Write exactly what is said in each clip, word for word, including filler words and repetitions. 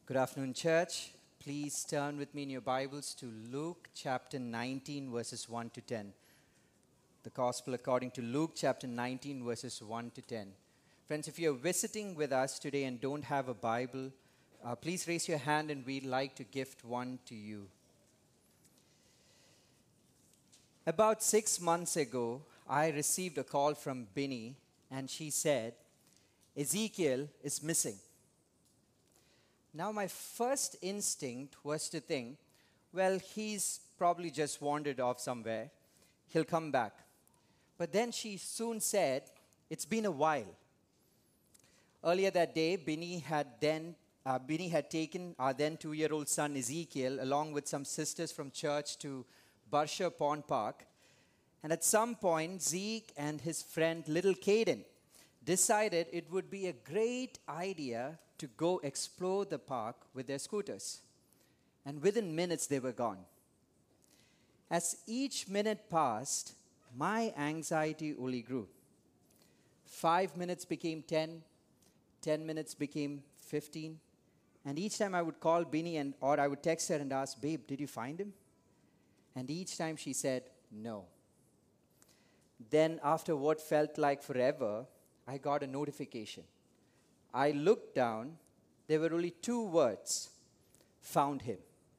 Good afternoon, church. Please turn with me in your Bibles to Luke chapter nineteen, verses one to ten. The Gospel according to Luke chapter nineteen, verses one to ten. Friends, if you're visiting with us today and don't have a Bible, uh, please raise your hand and we'd like to gift one to you. About six months ago, I received a call from Binny, and she said, Ezekiel is missing. Now, my first instinct was to think, well, he's probably just wandered off somewhere. He'll come back. But then she soon said, it's been a while. Earlier that day, Binny had then uh, Binny had taken our then two-year-old son Ezekiel along with some sisters from church to Barsha Pond Park. And at some point, Zeke and his friend little Caden decided it would be a great idea to go explore the park with their scooters. And within minutes, they were gone. As each minute passed, my anxiety only grew. Five minutes became ten, ten minutes became fifteen, and each time I would call Binny and or I would text her and ask, babe, did you find him? And each time she said, no. Then after what felt like forever, I got a notification. I looked down, there were only two words, found him.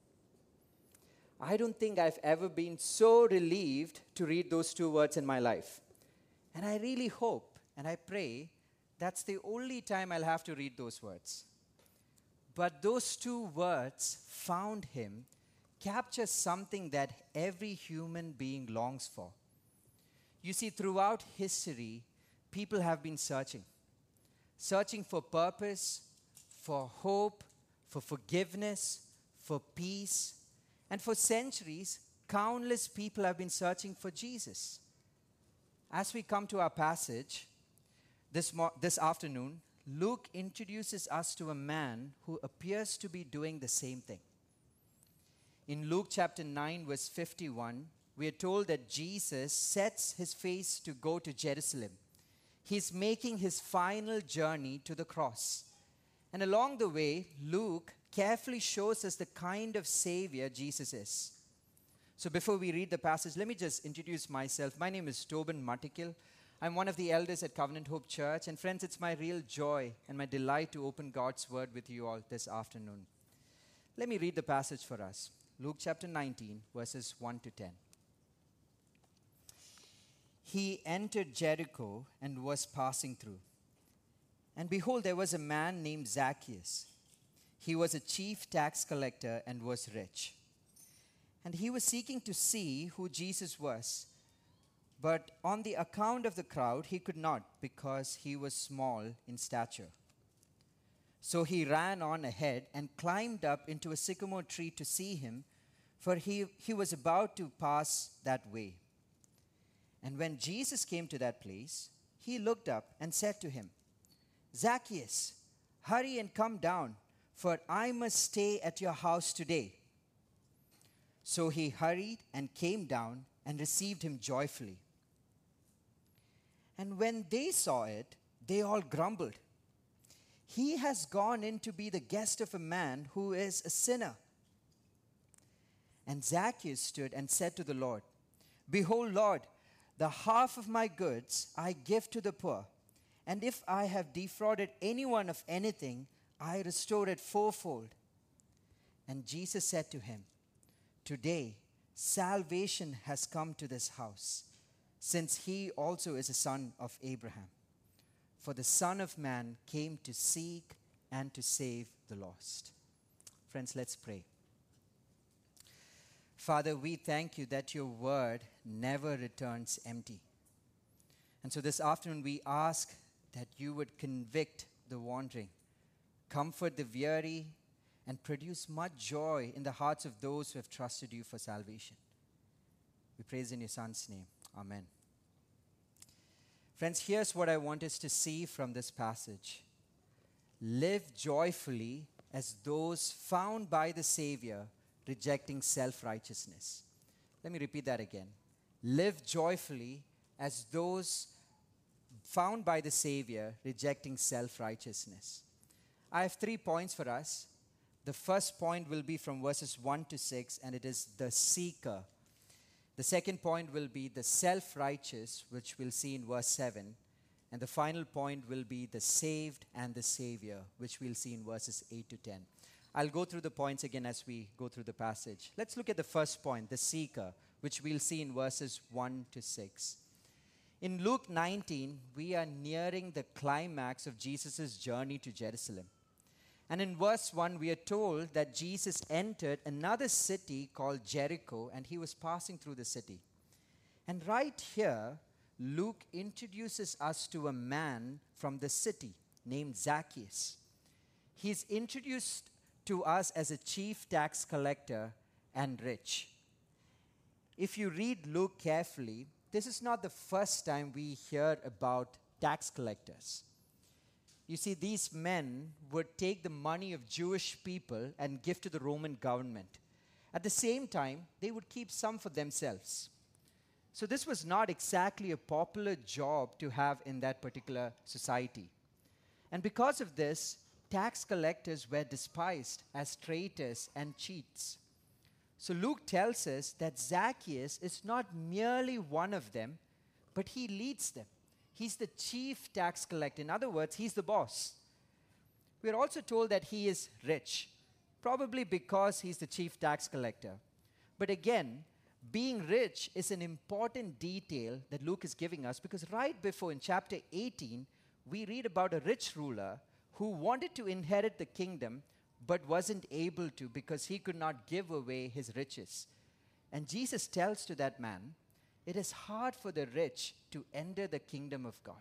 I don't think I've ever been so relieved to read those two words in my life. And I really hope and I pray that's the only time I'll have to read those words. But those two words, found him, capture something that every human being longs for. You see, throughout history, people have been searching. Searching for purpose, for hope, for forgiveness, for peace. And for centuries, countless people have been searching for Jesus. As we come to our passage this, mo- this afternoon, Luke introduces us to a man who appears to be doing the same thing. In Luke chapter nine, verse fifty-one, we are told that Jesus sets his face to go to Jerusalem. He's making his final journey to the cross. And along the way, Luke carefully shows us the kind of Savior Jesus is. So before we read the passage, let me just introduce myself. My name is Tobin Matikil. I'm one of the elders at Covenant Hope Church. And friends, it's my real joy and my delight to open God's Word with you all this afternoon. Let me read the passage for us. Luke chapter nineteen, verses one to ten. He entered Jericho and was passing through. And behold, there was a man named Zacchaeus. He was a chief tax collector and was rich. And he was seeking to see who Jesus was. But on the account of the crowd, he could not, because he was small in stature. So he ran on ahead and climbed up into a sycamore tree to see him, for he, he was about to pass that way. And when Jesus came to that place, he looked up and said to him, Zacchaeus, hurry and come down, for I must stay at your house today. So he hurried and came down and received him joyfully. And when they saw it, they all grumbled. He has gone in to be the guest of a man who is a sinner. And Zacchaeus stood and said to the Lord, Behold, Lord, the half of my goods I give to the poor, and if I have defrauded anyone of anything, I restore it fourfold. And Jesus said to him, Today salvation has come to this house, since he also is a son of Abraham. For the Son of Man came to seek and to save the lost. Friends, let's pray. Father, we thank you that your word never returns empty. And so this afternoon we ask that you would convict the wandering, comfort the weary, and produce much joy in the hearts of those who have trusted you for salvation. We praise in your Son's name. Amen. Friends, here's what I want us to see from this passage. Live joyfully as those found by the Savior, rejecting self-righteousness. Let me repeat that again. Live joyfully as those found by the Savior, rejecting self-righteousness. I have three points for us. The first point will be from verses one to six, and it is the seeker. The second point will be the self-righteous, which we'll see in verse seven. And the final point will be the saved and the Savior, which we'll see in verses eight to ten. I'll go through the points again as we go through the passage. Let's look at the first point, the seeker, which we'll see in verses one to six. In Luke nineteen, we are nearing the climax of Jesus' journey to Jerusalem. And in verse one, we are told that Jesus entered another city called Jericho, and he was passing through the city. And right here, Luke introduces us to a man from the city named Zacchaeus. He's introduced to us as a chief tax collector and rich. If you read Luke carefully, this is not the first time we hear about tax collectors. You see, these men would take the money of Jewish people and give to the Roman government. At the same time, they would keep some for themselves. So this was not exactly a popular job to have in that particular society. And because of this, tax collectors were despised as traitors and cheats. So Luke tells us that Zacchaeus is not merely one of them, but he leads them. He's the chief tax collector. In other words, he's the boss. We are also told that he is rich, probably because he's the chief tax collector. But again, being rich is an important detail that Luke is giving us, because right before in chapter eighteen, we read about a rich ruler who wanted to inherit the kingdom but wasn't able to because he could not give away his riches. And Jesus tells to that man, it is hard for the rich to enter the kingdom of God.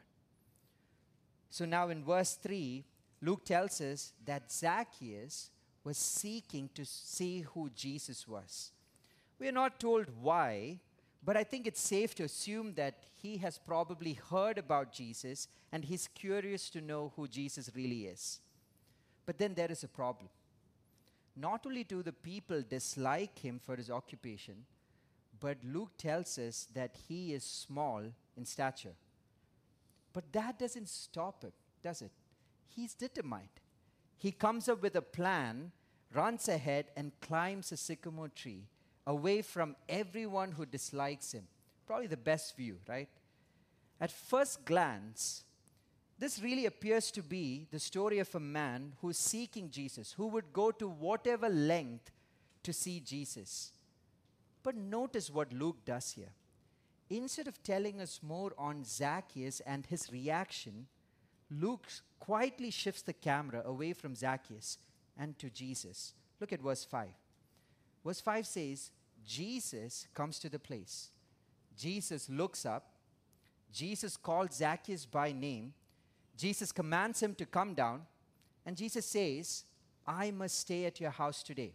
So now in verse three, Luke tells us that Zacchaeus was seeking to see who Jesus was. We are not told why, but I think it's safe to assume that he has probably heard about Jesus and he's curious to know who Jesus really is. But then there is a problem. Not only do the people dislike him for his occupation, but Luke tells us that he is small in stature. But that doesn't stop him, does it? He's determined. He comes up with a plan, runs ahead, and climbs a sycamore tree away from everyone who dislikes him. Probably the best view, right? At first glance, this really appears to be the story of a man who's seeking Jesus, who would go to whatever length to see Jesus. But notice what Luke does here. Instead of telling us more on Zacchaeus and his reaction, Luke quietly shifts the camera away from Zacchaeus and to Jesus. Look at verse five. Verse five says, Jesus comes to the place. Jesus looks up. Jesus calls Zacchaeus by name. Jesus commands him to come down. And Jesus says, I must stay at your house today.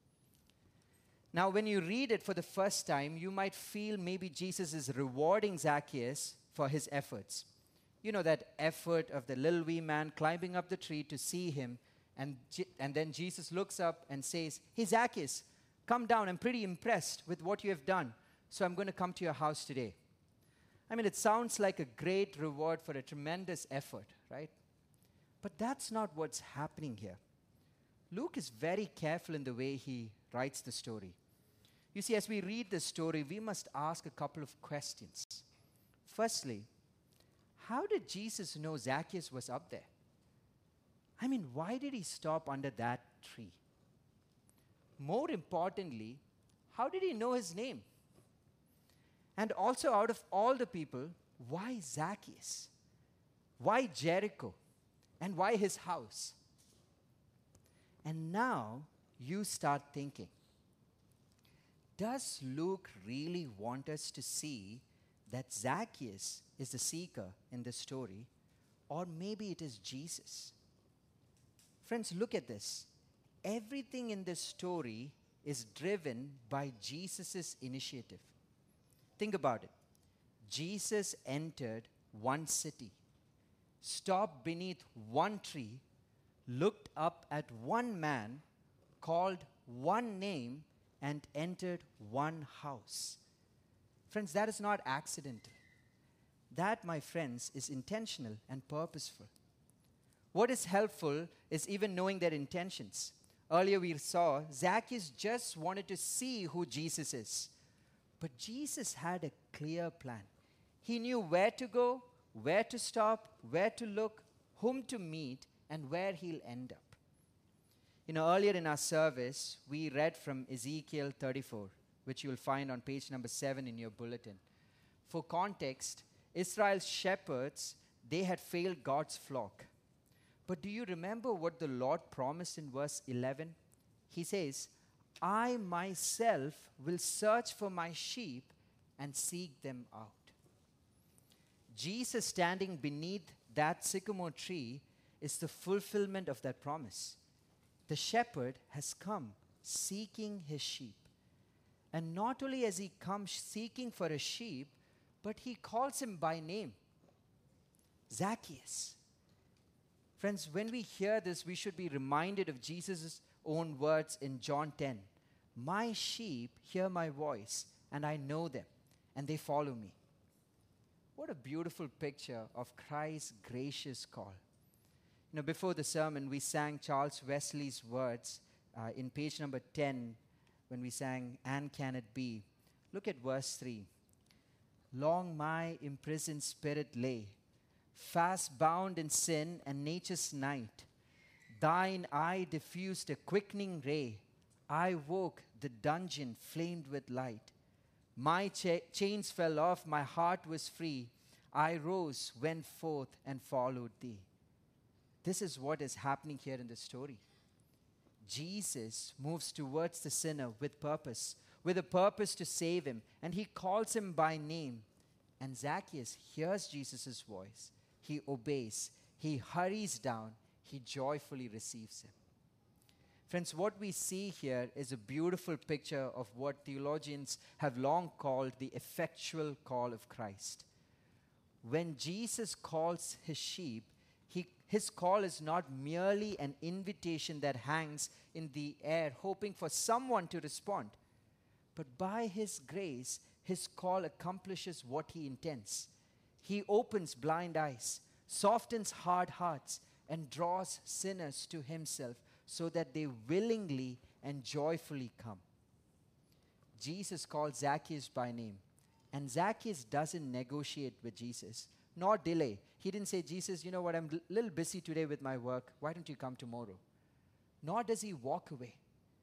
Now, when you read it for the first time, you might feel maybe Jesus is rewarding Zacchaeus for his efforts. You know, that effort of the little wee man climbing up the tree to see him. And, and then Jesus looks up and says, hey, Zacchaeus, come down. I'm pretty impressed with what you have done. So I'm going to come to your house today. I mean, it sounds like a great reward for a tremendous effort, right? But that's not what's happening here. Luke is very careful in the way he writes the story. You see, as we read the story, we must ask a couple of questions. Firstly, how did Jesus know Zacchaeus was up there? I mean, why did he stop under that tree? More importantly, how did he know his name? And also, out of all the people, why Zacchaeus? Why Jericho? And why his house? And now you start thinking, does Luke really want us to see that Zacchaeus is the seeker in the story, or maybe it is Jesus? Friends, look at this. Everything in this story is driven by Jesus' initiative. Think about it. Jesus entered one city, stopped beneath one tree, looked up at one man, called one name, and entered one house. Friends, that is not accidental. That, my friends, is intentional and purposeful. What is helpful is even knowing their intentions. Earlier we saw Zacchaeus just wanted to see who Jesus is. But Jesus had a clear plan. He knew where to go, where to stop, where to look, whom to meet, and where he'll end up. You know, earlier in our service, we read from Ezekiel thirty-four, which you'll find on page number seven in your bulletin. For context, Israel's shepherds, they had failed God's flock. But do you remember what the Lord promised in verse eleven? He says, I myself will search for my sheep and seek them out. Jesus standing beneath that sycamore tree is the fulfillment of that promise. The shepherd has come seeking his sheep. And not only has he come seeking for a sheep, but he calls him by name. Zacchaeus. Friends, when we hear this, we should be reminded of Jesus' own words in John ten. My sheep hear my voice, and I know them, and they follow me. What a beautiful picture of Christ's gracious call. You know, before the sermon, we sang Charles Wesley's words uh, in page number ten when we sang, And Can It Be? Look at verse three. Long my imprisoned spirit lay, fast bound in sin and nature's night. Thine eye diffused a quickening ray. I woke, the dungeon flamed with light. My cha- chains fell off, my heart was free. I rose, went forth, and followed thee. This is what is happening here in the story. Jesus moves towards the sinner with purpose, with a purpose to save him, and he calls him by name. And Zacchaeus hears Jesus' voice. He obeys. He hurries down. He joyfully receives him. Friends, what we see here is a beautiful picture of what theologians have long called the effectual call of Christ. When Jesus calls his sheep, he, his call is not merely an invitation that hangs in the air, hoping for someone to respond. But by his grace, his call accomplishes what he intends. He opens blind eyes, softens hard hearts, and draws sinners to himself so that they willingly and joyfully come. Jesus called Zacchaeus by name, and Zacchaeus doesn't negotiate with Jesus, nor delay. He didn't say, Jesus, you know what, I'm a little busy today with my work. Why don't you come tomorrow? Nor does he walk away,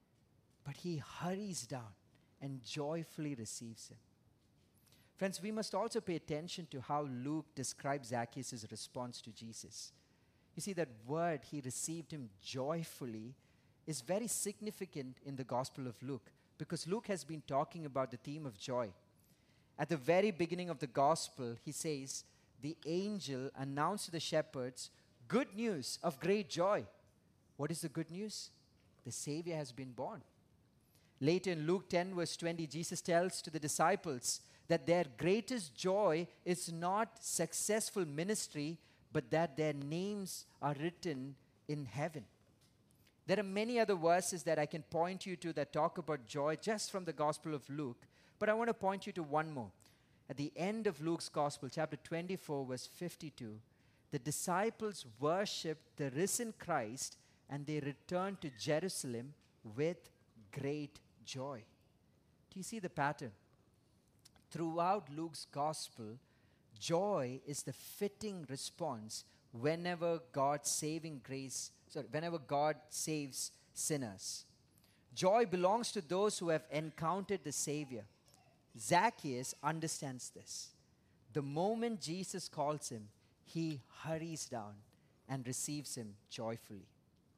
but he hurries down and joyfully receives him. Friends, we must also pay attention to how Luke describes Zacchaeus' response to Jesus. You see, that word, he received him joyfully, is very significant in the Gospel of Luke, because Luke has been talking about the theme of joy. At the very beginning of the Gospel, he says, the angel announced to the shepherds, good news of great joy. What is the good news? The Savior has been born. Later in Luke ten, verse twenty, Jesus tells to the disciples that their greatest joy is not successful ministry, but that their names are written in heaven. There are many other verses that I can point you to that talk about joy just from the Gospel of Luke, but I want to point you to one more. At the end of Luke's Gospel, chapter twenty-four, verse fifty-two, the disciples worshiped the risen Christ and they returned to Jerusalem with great joy. Do you see the pattern? Throughout Luke's Gospel, joy is the fitting response whenever God's saving grace, sorry, whenever God saves sinners. Joy belongs to those who have encountered the Savior. Zacchaeus understands this. The moment Jesus calls him, he hurries down and receives him joyfully.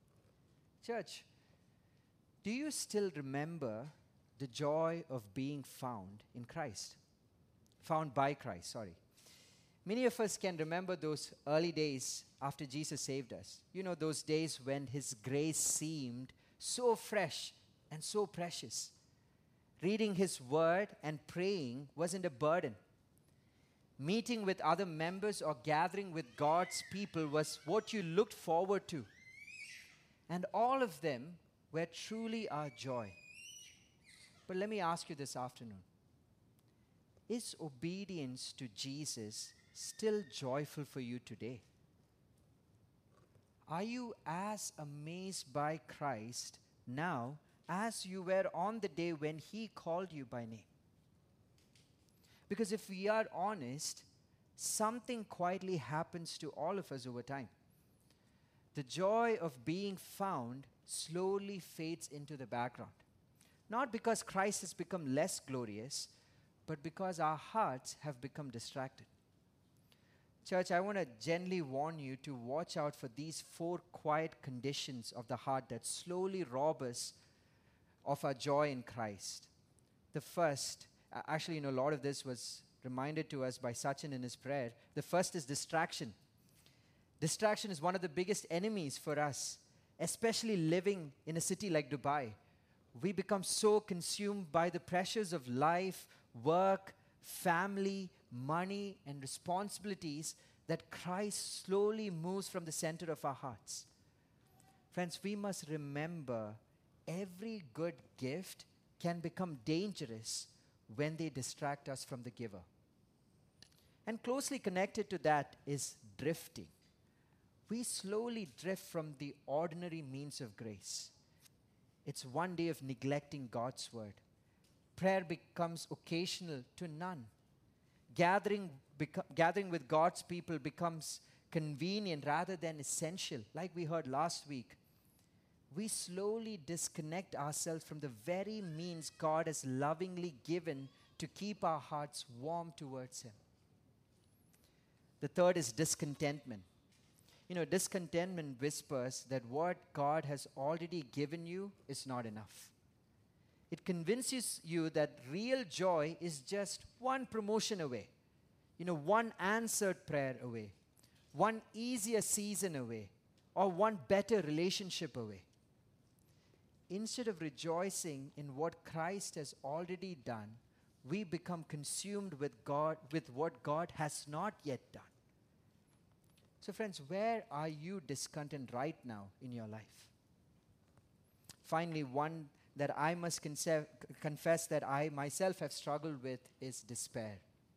Church, do you still remember the joy of being found in Christ? Found by Christ, sorry. Many of us can remember those early days after Jesus saved us. You know, those days when his grace seemed so fresh and so precious. Reading his word and praying wasn't a burden. Meeting with other members or gathering with God's people was what you looked forward to. And all of them were truly our joy. But let me ask you this afternoon. Is obedience to Jesus still joyful for you today? Are you as amazed by Christ now as you were on the day when he called you by name. Because if we are honest, something quietly happens to all of us over time. The joy of being found slowly fades into the background. Not because Christ has become less glorious, but because our hearts have become distracted. Church, I want to gently warn you to watch out for these four quiet conditions of the heart that slowly rob us of our joy in Christ. The first, uh, actually, you know, a lot of this was reminded to us by Sachin in his prayer. The first is distraction. Distraction is one of the biggest enemies for us, especially living in a city like Dubai. We become so consumed by the pressures of life, work, family, money, and responsibilities that Christ slowly moves from the center of our hearts. Friends, we must remember every good gift can become dangerous when they distract us from the giver. And closely connected to that is drifting. We slowly drift from the ordinary means of grace. It's one day of neglecting God's word. Prayer becomes occasional to none. Gathering, beco- gathering with God's people becomes convenient rather than essential, like we heard last week. We slowly disconnect ourselves from the very means God has lovingly given to keep our hearts warm towards Him. The third is discontentment. You know, discontentment whispers that what God has already given you is not enough. It convinces you that real joy is just one promotion away, you know, one answered prayer away, one easier season away, or one better relationship away. Instead of rejoicing in what Christ has already done, we become consumed with God, with what God has not yet done. So friends, where are you discontent right now in your life? Finally, one that I must conse- confess that I myself have struggled with is despair.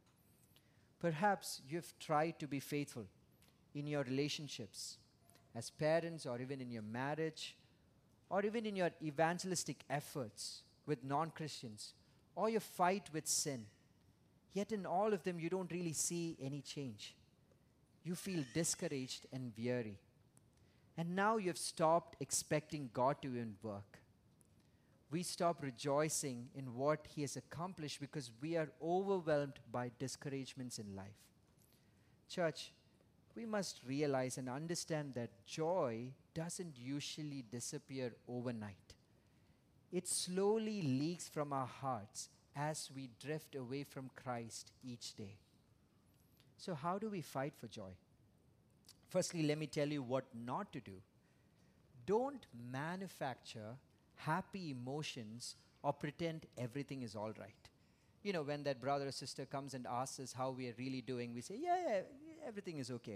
Perhaps you've tried to be faithful in your relationships, as parents or even in your marriage, or even in your evangelistic efforts with non-Christians, or your fight with sin. Yet in all of them, you don't really see any change. You feel discouraged and weary. And now you've stopped expecting God to even work. We stop rejoicing in what He has accomplished because we are overwhelmed by discouragements in life. Church, we must realize and understand that joy doesn't usually disappear overnight. It slowly leaks from our hearts as we drift away from Christ each day. So how do we fight for joy? Firstly, let me tell you what not to do. Don't manufacture happy emotions or pretend everything is all right. You know, when that brother or sister comes and asks us how we are really doing, we say, yeah, yeah, everything is okay.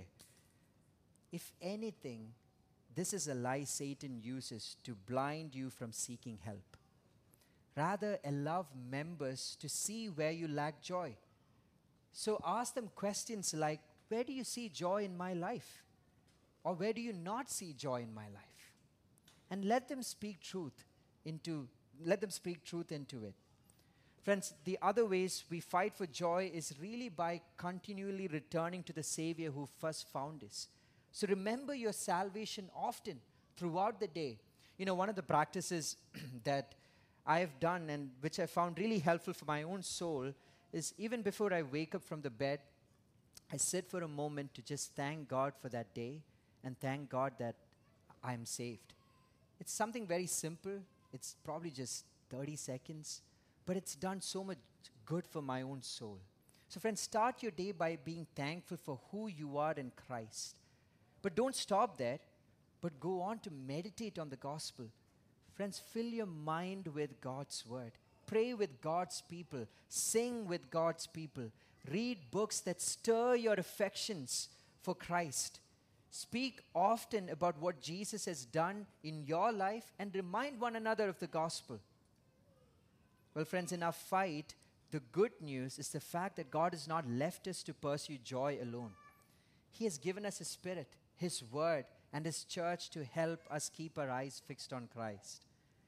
If anything, this is a lie Satan uses to blind you from seeking help. Rather, allow members to see where you lack joy. So ask them questions like, where do you see joy in my life? Or where do you not see joy in my life? And let them speak truth into, let them speak truth into it. Friends, the other ways we fight for joy is really by continually returning to the Savior who first found us. So remember your salvation often throughout the day. You know, one of the practices that I have done and which I found really helpful for my own soul is even before I wake up from the bed, I sit for a moment to just thank God for that day and thank God that I'm saved. It's something very simple. It's probably just thirty seconds, but it's done so much good for my own soul. So friends, start your day by being thankful for who you are in Christ. But don't stop there, but go on to meditate on the gospel. Friends, fill your mind with God's word. Pray with God's people. Sing with God's people. Read books that stir your affections for Christ. Speak often about what Jesus has done in your life and remind one another of the gospel. Well, friends, in our fight, the good news is the fact that God has not left us to pursue joy alone. He has given us His Spirit, His Word, and His church to help us keep our eyes fixed on Christ.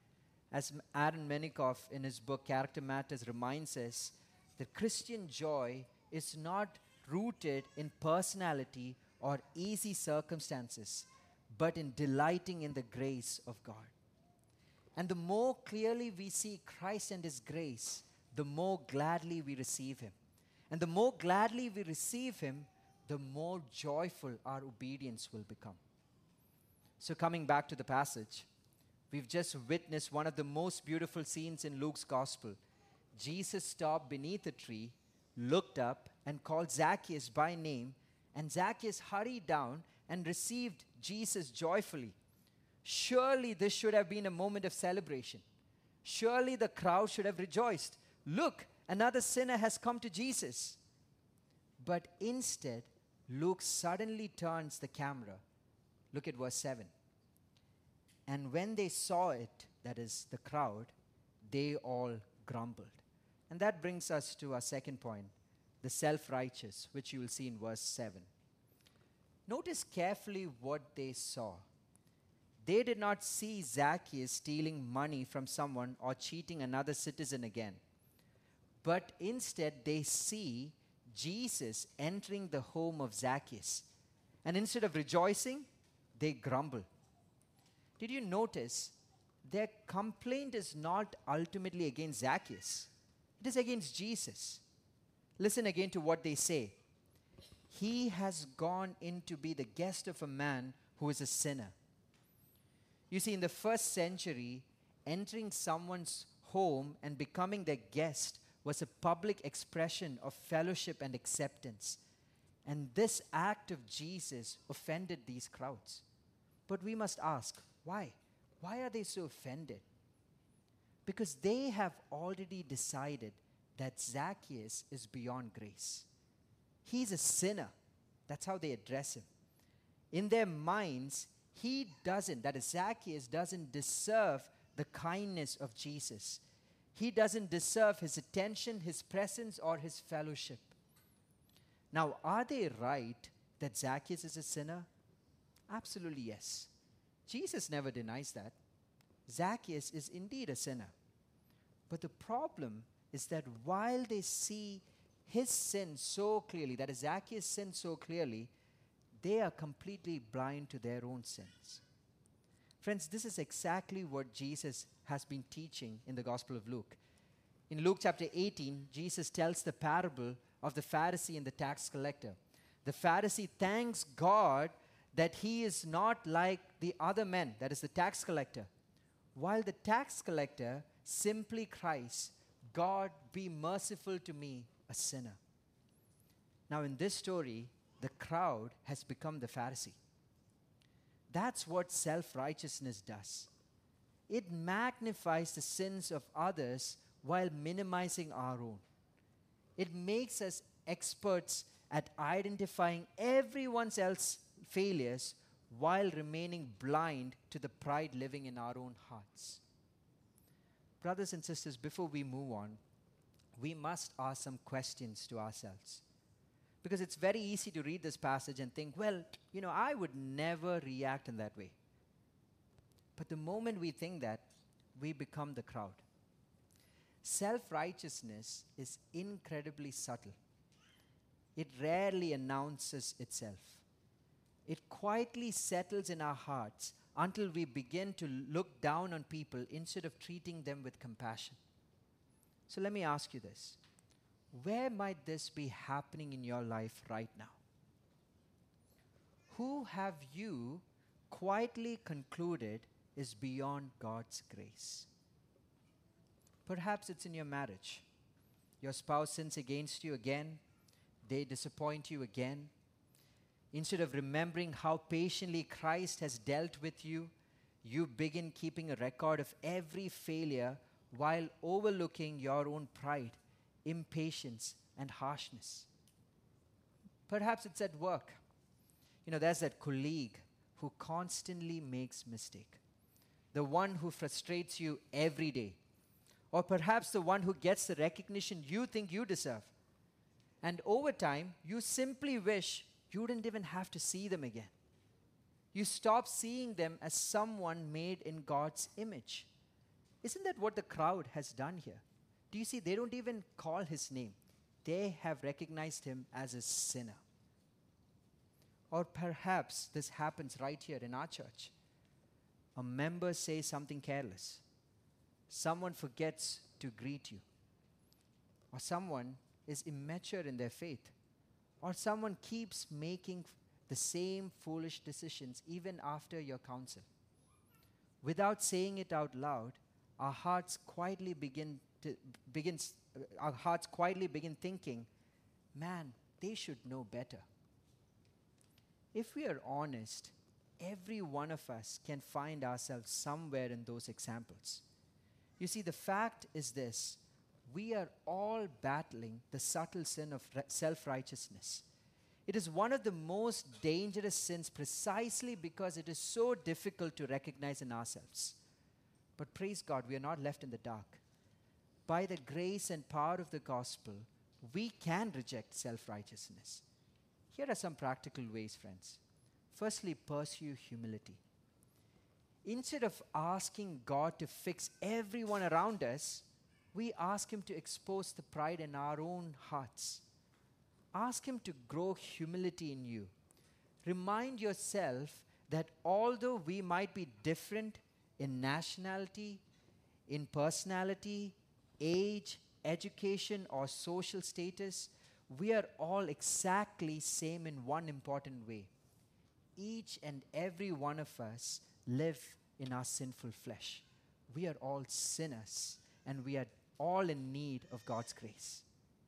As Aaron Menikoff in his book Character Matters reminds us, that Christian joy is not rooted in personality or easy circumstances, but in delighting in the grace of God. And the more clearly we see Christ and His grace, the more gladly we receive Him. And the more gladly we receive Him, the more joyful our obedience will become. So coming back to the passage, we've just witnessed one of the most beautiful scenes in Luke's gospel. Jesus stopped beneath a tree, looked up, and called Zacchaeus by name, and Zacchaeus hurried down and received Jesus joyfully. Surely this should have been a moment of celebration. Surely the crowd should have rejoiced. Look, another sinner has come to Jesus. But instead, Luke suddenly turns the camera. Look at verse seven. And when they saw it, that is the crowd, they all grumbled. And that brings us to our second point, the self-righteous, which you will see in verse seven. Notice carefully what they saw. They did not see Zacchaeus stealing money from someone or cheating another citizen again. But instead, they see Jesus entering the home of Zacchaeus. And instead of rejoicing, they grumble. Did you notice their complaint is not ultimately against Zacchaeus? It is against Jesus. Listen again to what they say. He has gone in to be the guest of a man who is a sinner. You see, in the first century, entering someone's home and becoming their guest was a public expression of fellowship and acceptance. And this act of Jesus offended these crowds. But we must ask, why? Why are they so offended? Because they have already decided that Zacchaeus is beyond grace. He's a sinner. That's how they address him. In their minds, he doesn't, that is, Zacchaeus doesn't deserve the kindness of Jesus. He doesn't deserve his attention, his presence, or his fellowship. Now, are they right that Zacchaeus is a sinner? Absolutely yes. Jesus never denies that. Zacchaeus is indeed a sinner. But the problem is that while they see his sin so clearly, that is Zacchaeus' sin so clearly, they are completely blind to their own sins. Friends, this is exactly what Jesus has been teaching in the Gospel of Luke. In Luke chapter eighteen, Jesus tells the parable of the Pharisee and the tax collector. The Pharisee thanks God that he is not like the other men, that is the tax collector, while the tax collector simply cries, God, be merciful to me, a sinner. Now in this story, the crowd has become the Pharisee. That's what self-righteousness does. It magnifies the sins of others while minimizing our own. It makes us experts at identifying everyone else's failures while remaining blind to the pride living in our own hearts. Brothers and sisters, before we move on, we must ask some questions to ourselves. Because it's very easy to read this passage and think, well, you know, I would never react in that way. But the moment we think that, we become the crowd. Self-righteousness is incredibly subtle. It rarely announces itself. It quietly settles in our hearts until we begin to look down on people instead of treating them with compassion. So let me ask you this. Where might this be happening in your life right now? Who have you quietly concluded is beyond God's grace? Perhaps it's in your marriage. Your spouse sins against you again. They disappoint you again. Instead of remembering how patiently Christ has dealt with you, you begin keeping a record of every failure while overlooking your own pride, impatience, and harshness. Perhaps it's at work. You know, there's that colleague who constantly makes mistake. The one who frustrates you every day. Or perhaps the one who gets the recognition you think you deserve. And over time, you simply wish you didn't even have to see them again. You stop seeing them as someone made in God's image. Isn't that what the crowd has done here? Do you see, they don't even call his name. They have recognized him as a sinner. Or perhaps this happens right here in our church. A member says something careless. Someone forgets to greet you. Or someone is immature in their faith. Or someone keeps making the same foolish decisions even after your counsel. Without saying it out loud, our hearts quietly begin to begins uh, our hearts quietly begin thinking, man, they should know better. If we are honest, every one of us can find ourselves somewhere in those examples. You see, the fact is this: we are all battling the subtle sin of re- self-righteousness. It is one of the most dangerous sins precisely because it is so difficult to recognize in ourselves. But praise God, we are not left in the dark. By the grace and power of the gospel, we can reject self-righteousness. Here are some practical ways, friends. Firstly, pursue humility. Instead of asking God to fix everyone around us, we ask Him to expose the pride in our own hearts. Ask Him to grow humility in you. Remind yourself that although we might be different in nationality, in personality, age, education, or social status, we are all exactly same in one important way. Each and every one of us live in our sinful flesh. We are all sinners, and we are all in need of God's grace.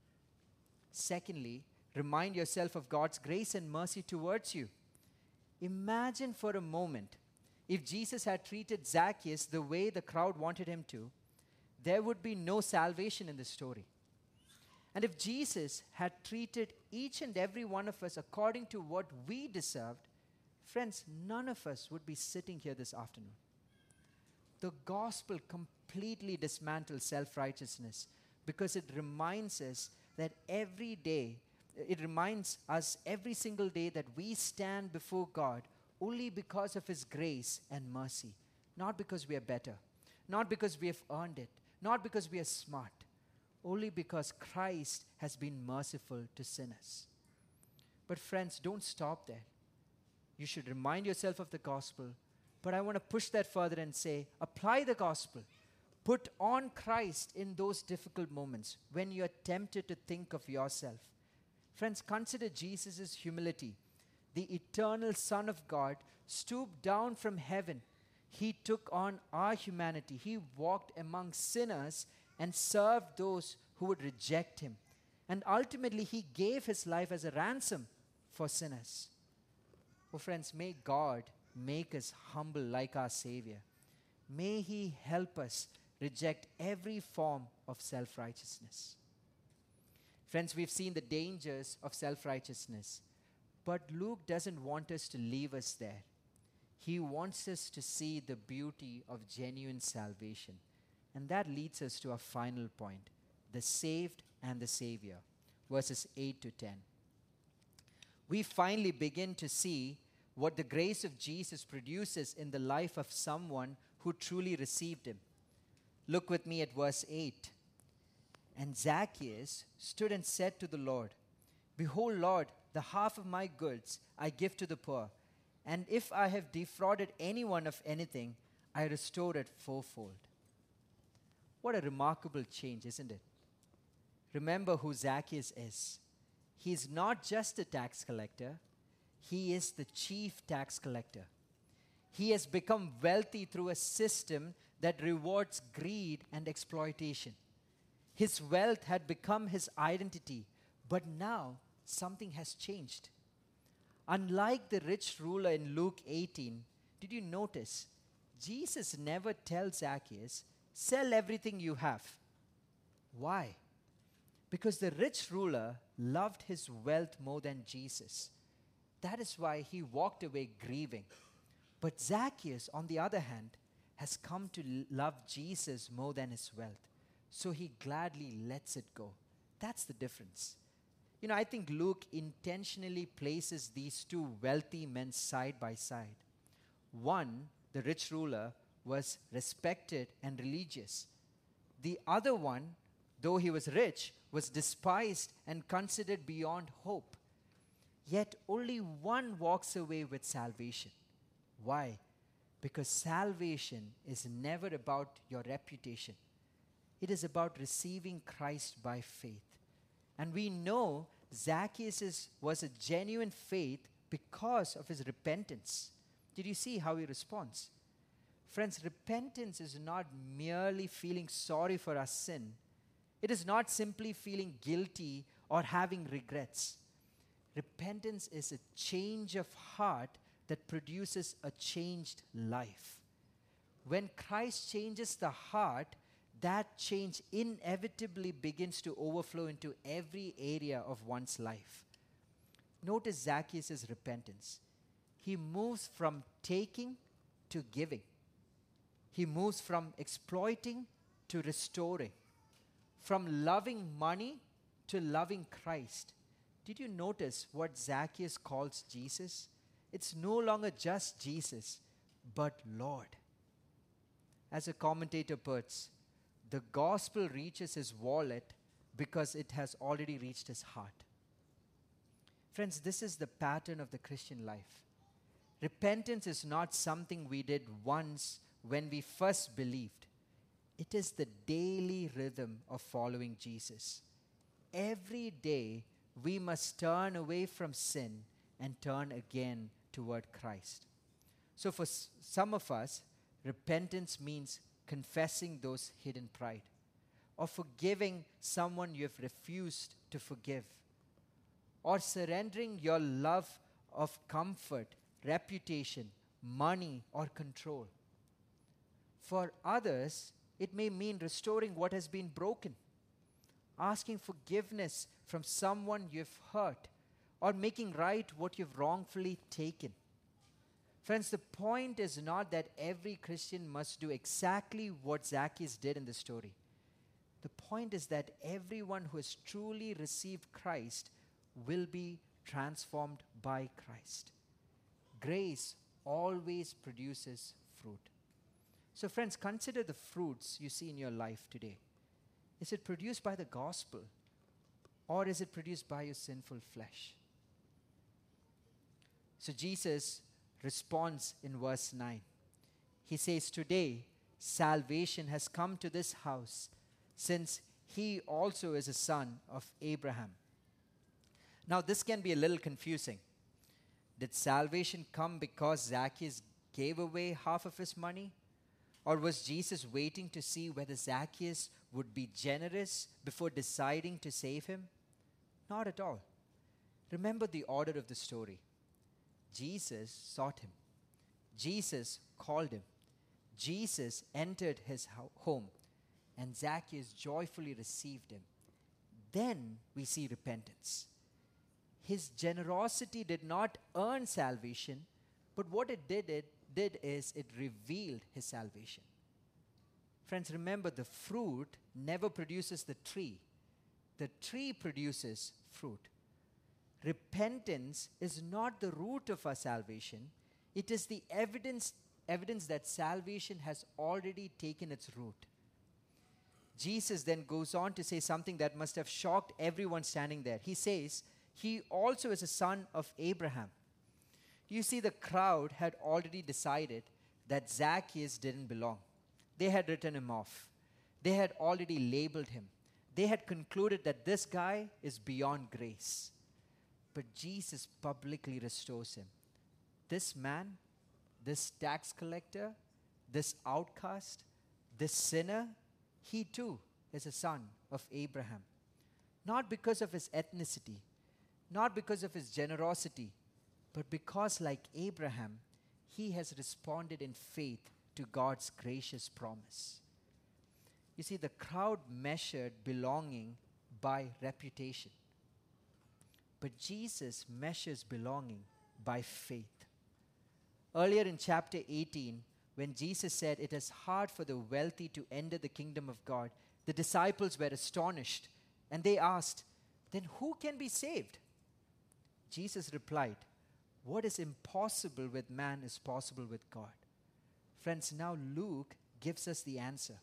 Secondly, remind yourself of God's grace and mercy towards you. Imagine for a moment if Jesus had treated Zacchaeus the way the crowd wanted him to, there would be no salvation in the story. And if Jesus had treated each and every one of us according to what we deserved, friends, none of us would be sitting here this afternoon. The gospel completely dismantles self-righteousness because it reminds us that every day, it reminds us every single day that we stand before God only because of His grace and mercy, not because we are better, not because we have earned it, not because we are smart, only because Christ has been merciful to sinners. But friends, don't stop there. You should remind yourself of the gospel, but I want to push that further and say, apply the gospel. Put on Christ in those difficult moments when you are tempted to think of yourself. Friends, consider Jesus' humility. The eternal Son of God stooped down from heaven. He took on our humanity. He walked among sinners and served those who would reject Him. And ultimately, He gave His life as a ransom for sinners. Oh friends, may God make us humble like our Savior. May He help us reject every form of self-righteousness. Friends, we've seen the dangers of self-righteousness, but Luke doesn't want us to leave us there. He wants us to see the beauty of genuine salvation. And that leads us to our final point, the saved and the Savior, verses eight to ten. We finally begin to see what the grace of Jesus produces in the life of someone who truly received Him. Look with me at verse eight. And Zacchaeus stood and said to the Lord, Behold, Lord, the half of my goods I give to the poor, and if I have defrauded anyone of anything, I restore it fourfold. What a remarkable change, isn't it? Remember who Zacchaeus is. He's not just a tax collector. He is the chief tax collector. He has become wealthy through a system that rewards greed and exploitation. His wealth had become his identity, but now something has changed. Unlike the rich ruler in Luke eighteen, did you notice Jesus never tells Zacchaeus, sell everything you have. Why? Because the rich ruler loved his wealth more than Jesus. That is why he walked away grieving. But Zacchaeus, on the other hand, has come to love Jesus more than his wealth. So he gladly lets it go. That's the difference. You know, I think Luke intentionally places these two wealthy men side by side. One, the rich ruler, was respected and religious. The other one, though he was rich, was despised and considered beyond hope. Yet only one walks away with salvation. Why? Because salvation is never about your reputation. It is about receiving Christ by faith. And we know Zacchaeus was a genuine faith because of his repentance. Did you see how he responds? Friends, repentance is not merely feeling sorry for our sin. It is not simply feeling guilty or having regrets. Repentance is a change of heart that produces a changed life. When Christ changes the heart, that change inevitably begins to overflow into every area of one's life. Notice Zacchaeus' repentance. He moves from taking to giving. He moves from exploiting to restoring. From loving money to loving Christ. Did you notice what Zacchaeus calls Jesus? It's no longer just Jesus, but Lord. As a commentator puts, the gospel reaches his wallet because it has already reached his heart. Friends, this is the pattern of the Christian life. Repentance is not something we did once when we first believed. It is the daily rhythm of following Jesus. Every day we must turn away from sin and turn again toward Christ. So for s- some of us, repentance means confessing those hidden pride, or forgiving someone you have refused to forgive, or surrendering your love of comfort, reputation, money, or control. For others, it may mean restoring what has been broken, asking forgiveness from someone you've hurt, or making right what you've wrongfully taken. Friends, the point is not that every Christian must do exactly what Zacchaeus did in the story. The point is that everyone who has truly received Christ will be transformed by Christ. Grace always produces fruit. So friends, consider the fruits you see in your life today. Is it produced by the gospel, or is it produced by your sinful flesh? So Jesus responds in verse nine. He says, "Today salvation has come to this house, since he also is a son of Abraham." Now this can be a little confusing. Did salvation come because Zacchaeus gave away half of his money? Or was Jesus waiting to see whether Zacchaeus would be generous before deciding to save him? Not at all. Remember the order of the story. Jesus sought him. Jesus called him. Jesus entered his ho- home, and Zacchaeus joyfully received him. Then we see repentance. His generosity did not earn salvation, but what it did, it did is it revealed his salvation. Friends, remember, the fruit never produces the tree. The tree produces fruit. Repentance is not the root of our salvation. It is the evidence, evidence that salvation has already taken its root. Jesus then goes on to say something that must have shocked everyone standing there. He says, he also is a son of Abraham. You see, the crowd had already decided that Zacchaeus didn't belong. They had written him off. They had already labeled him. They had concluded that this guy is beyond grace. But Jesus publicly restores him. This man, this tax collector, this outcast, this sinner, he too is a son of Abraham. Not because of his ethnicity, not because of his generosity, but because, like Abraham, he has responded in faith to God's gracious promise. You see, the crowd measured belonging by reputation, but Jesus measures belonging by faith. Earlier in chapter eighteen, when Jesus said it is hard for the wealthy to enter the kingdom of God, the disciples were astonished, and they asked, "Then who can be saved?" Jesus replied, "What is impossible with man is possible with God." Friends, now Luke gives us the answer.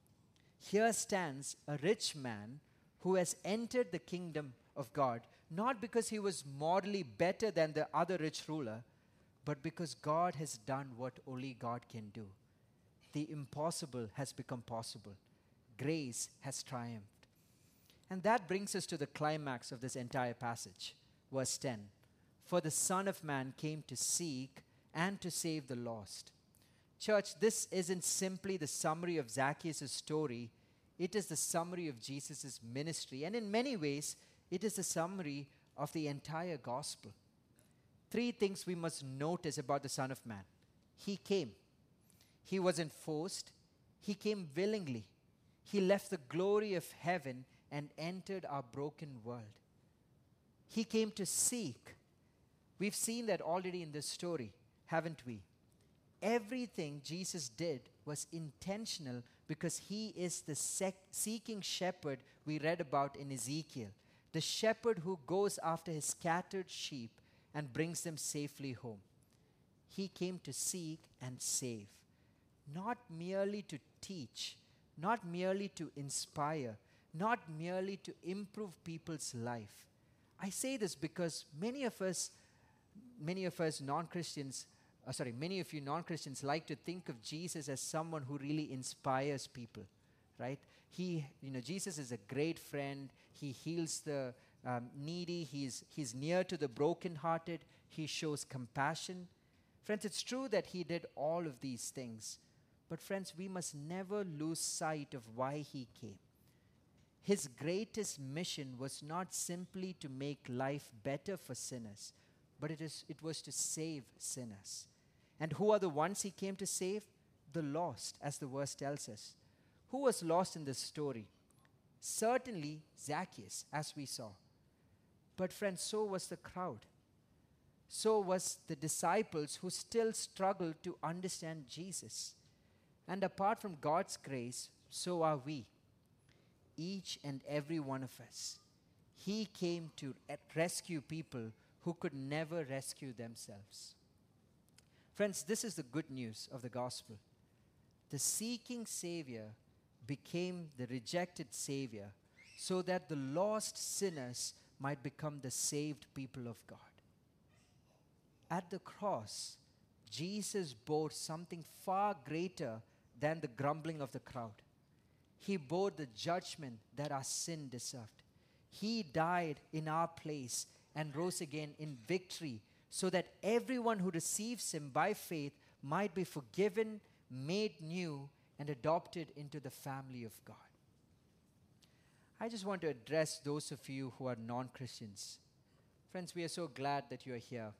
Here stands a rich man who has entered the kingdom of God, not because he was morally better than the other rich ruler, but because God has done what only God can do. The impossible has become possible. Grace has triumphed. And that brings us to the climax of this entire passage. Verse ten. For the Son of Man came to seek and to save the lost. Church, this isn't simply the summary of Zacchaeus' story. It is the summary of Jesus' ministry. And in many ways, it is the summary of the entire gospel. Three things we must notice about the Son of Man. He came. He wasn't forced. He came willingly. He left the glory of heaven and entered our broken world. He came to seek. We've seen that already in this story, haven't we? Everything Jesus did was intentional because he is the sec- seeking shepherd we read about in Ezekiel. The shepherd who goes after his scattered sheep and brings them safely home. He came to seek and save, not merely to teach, not merely to inspire, not merely to improve people's life. I say this because many of us, many of us non-Christians, uh, sorry, many of you non-Christians like to think of Jesus as someone who really inspires people, right? He, you know, Jesus is a great friend. He heals the um, needy. He's, he's near to the brokenhearted. He shows compassion. Friends, it's true that he did all of these things. But friends, we must never lose sight of why he came. His greatest mission was not simply to make life better for sinners, but it, is, it was to save sinners. And who are the ones he came to save? The lost, as the verse tells us. Who was lost in this story? Certainly Zacchaeus, as we saw. But friends, so was the crowd. So was the disciples who still struggled to understand Jesus. And apart from God's grace, so are we. Each and every one of us. He came to rescue people who could never rescue themselves. Friends, this is the good news of the gospel. The seeking Savior became the rejected Savior so that the lost sinners might become the saved people of God. At the cross, Jesus bore something far greater than the grumbling of the crowd. He bore the judgment that our sin deserved. He died in our place and rose again in victory so that everyone who receives him by faith might be forgiven, made new, and adopted into the family of God. I just want to address those of you who are non-Christians. Friends, we are so glad that you are here.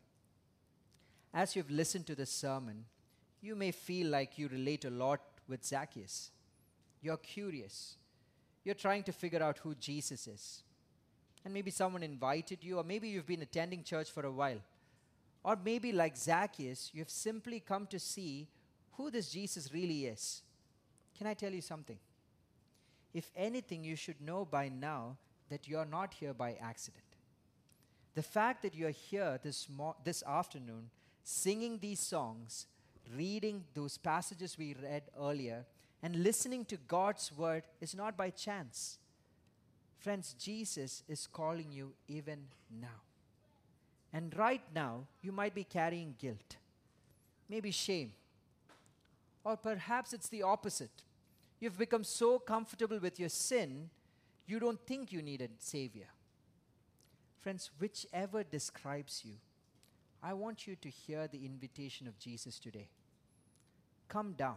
As you've listened to this sermon, you may feel like you relate a lot with Zacchaeus. You're curious. You're trying to figure out who Jesus is. And maybe someone invited you, or maybe you've been attending church for a while. Or maybe like Zacchaeus, you've simply come to see who this Jesus really is. Can I tell you something? If anything, you should know by now that you're not here by accident. The fact that you're here this, mo- this afternoon, singing these songs, reading those passages we read earlier, and listening to God's word is not by chance. Friends, Jesus is calling you even now. And right now, you might be carrying guilt, maybe shame, or perhaps it's the opposite. You've become so comfortable with your sin, you don't think you need a savior. Friends, whichever describes you, I want you to hear the invitation of Jesus today. Come down.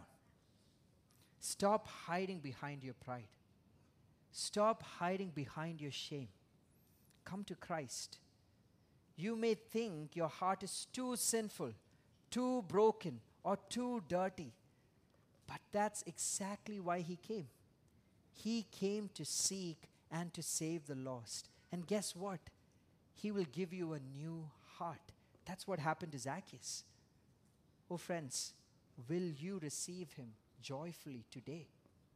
Stop hiding behind your pride. Stop hiding behind your shame. Come to Christ. You may think your heart is too sinful, too broken, or too dirty. But that's exactly why he came. He came to seek and to save the lost. And guess what? He will give you a new heart. That's what happened to Zacchaeus. Oh friends, will you receive him joyfully today?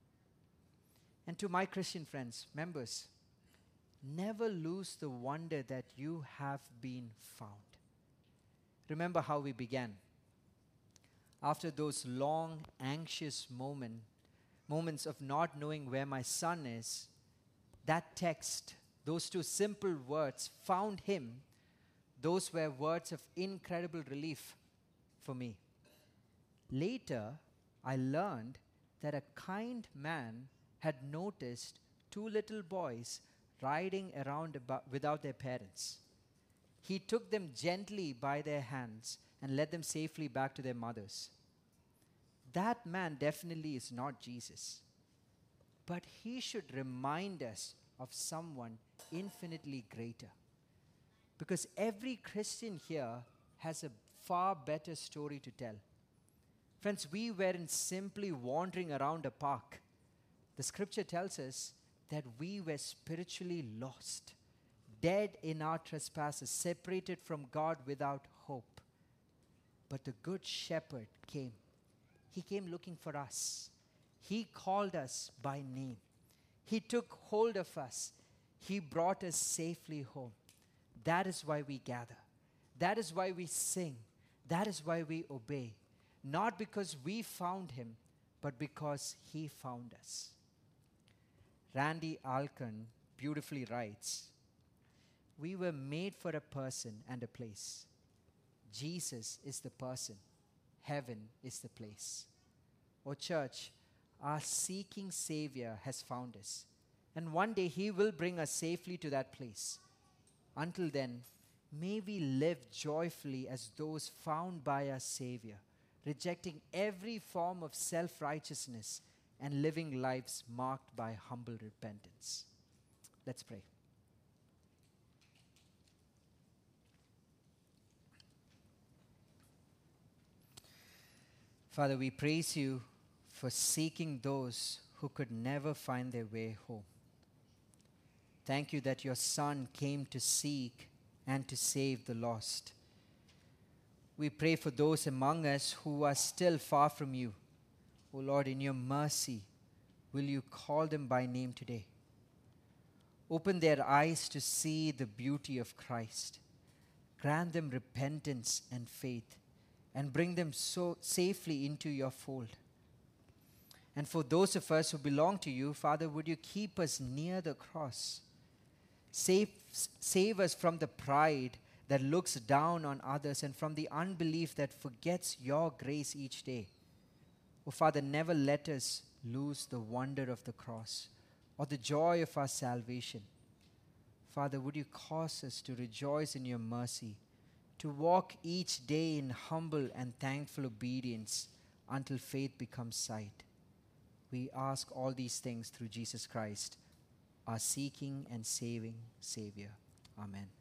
And to my Christian friends, members, never lose the wonder that you have been found. Remember how we began. after those long, anxious moment, moments of not knowing where my son is, that text, those two simple words, found him. Those were words of incredible relief for me. Later, I learned that a kind man had noticed two little boys riding around about without their parents. He took them gently by their hands and led them safely back to their mothers. That man definitely is not Jesus, but he should remind us of someone infinitely greater. Because every Christian here has a far better story to tell. Friends, we weren't simply wandering around a park. The scripture tells us that we were spiritually lost, dead in our trespasses, separated from God without hope. But the good shepherd came. He came looking for us. He called us by name. He took hold of us. He brought us safely home. That is why we gather. That is why we sing. That is why we obey. Not because we found him, but because he found us. Randy Alcorn beautifully writes, "We were made for a person and a place. Jesus is the person. Heaven is the place." Oh church, our seeking Savior has found us. And one day he will bring us safely to that place. Until then, may we live joyfully as those found by our Savior, rejecting every form of self-righteousness and living lives marked by humble repentance. Let's pray. Father, we praise you for seeking those who could never find their way home. Thank you that your Son came to seek and to save the lost. We pray for those among us who are still far from you. O Lord, in your mercy, will you call them by name today? Open their eyes to see the beauty of Christ. Grant them repentance and faith, and bring them so safely into your fold. And for those of us who belong to you, Father, would you keep us near the cross? Save, save us from the pride that looks down on others and from the unbelief that forgets your grace each day. Oh, Father, never let us lose the wonder of the cross or the joy of our salvation. Father, would you cause us to rejoice in your mercy, to walk each day in humble and thankful obedience until faith becomes sight. We ask all these things through Jesus Christ, our seeking and saving Savior. Amen.